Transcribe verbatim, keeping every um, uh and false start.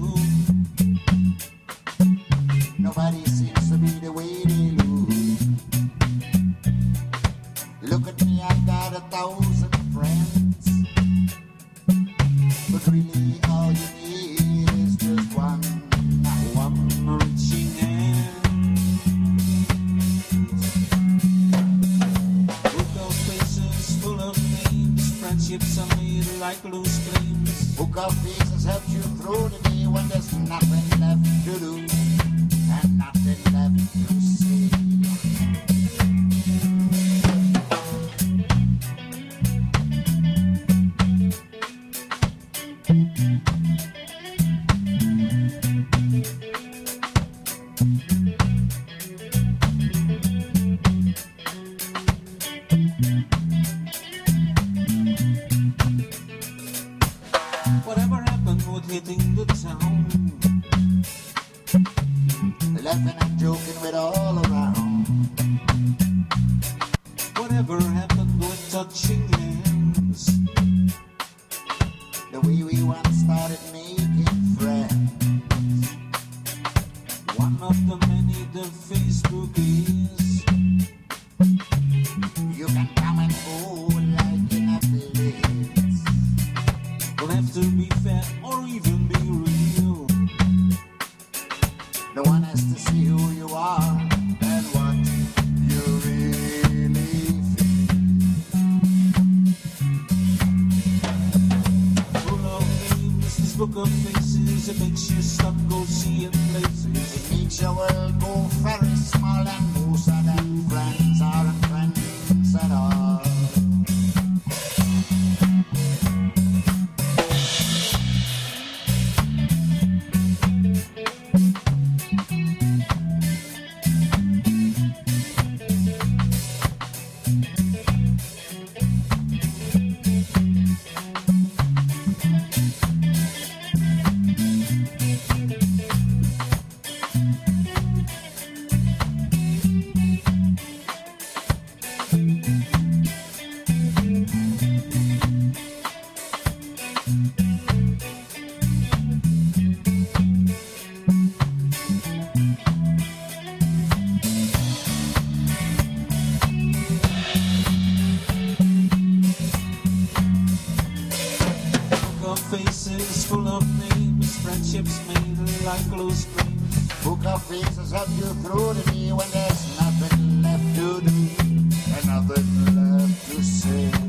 do. Nobody seems to be the way they look. Look at me, I've got a thousand friends, but really all you need is just one, one reaching hand. Book of faces full of names, friendships are made like loose flames. Book of faces help you through the day when there's nothing left to do and nothing left to say. Whatever happened with hitting the town? Laughing and joking with all around. Whatever happened with touching hands? The way we once started making friends. One of the many the Facebook is. You can come and go like in a blitz. Don't have to be fair or even be real. No one has to see who you are and what you really feel. Full of names, this book of faces, it makes you stop, go seeing places. It makes your world go very small, and most of them friends aren't friends at all. Faces full of names, friendships made like close flames. Book of faces help you through the day when there's nothing left to do and nothing left to say.